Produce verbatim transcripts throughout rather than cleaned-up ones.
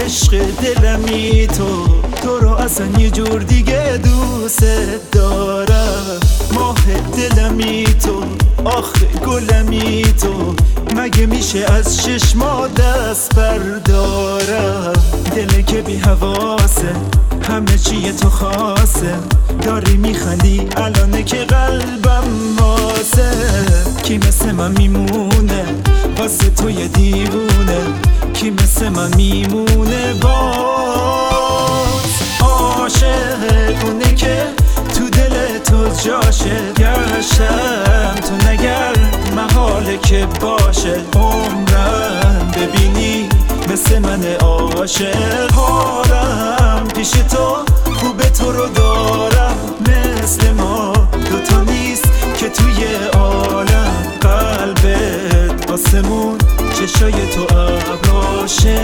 عشق دلمی تو تو رو اصلا یه جور دیگه دوست دارم. ماه دلمی تو آخه گلمی تو مگه میشه از چشما دست بردارم. دل که بی حواسه همه چیه تو خاصه داری میخندی الانه که قلبم واسه. کی مثل من میمونه واسه تو یه دیوونه کی مثل من میمونه باز. عاشق اونه که تو دل تو جاشه گشتم تو نگر محاله که باشه عمرم ببینی مثل من عاشق. حالم پیش تو خوبه تو رو دارم مثل ما دوتا نیست که توی عالم. قلبت آسمون چشای تو ابراشه.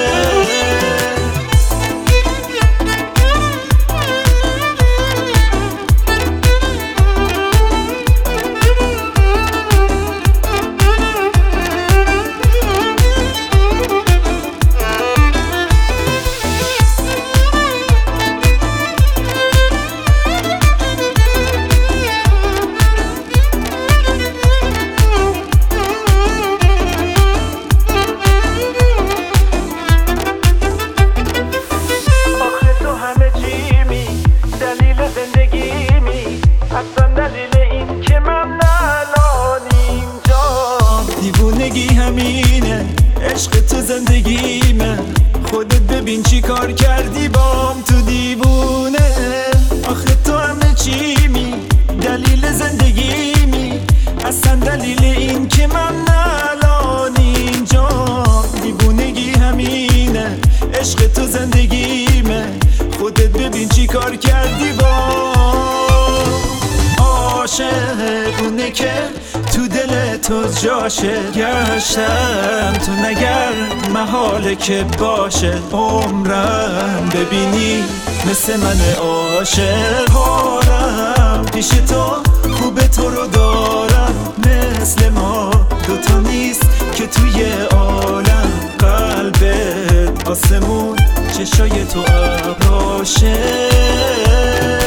دیوونگی همینه عشق تو زندگیمه خودت ببین چی کار کردی بام تو دیوونه. آخه تو همه چیمی دلیل زندگیمی اصلا دلیل این که من الان اینجام. دیوونگی همینه عشق تو زندگیمه خودت ببین چی کار کردی بام. عاشق اونه که تو دل تو جاشه گشتم تو نگر محاله که باشه عمرم ببینی مثل من عاشق. حالم پیش تو خوبه تو رو دارم مثل ما دوتا نیست که توی عالم. قلبت آسمون چشای تو ابراشه.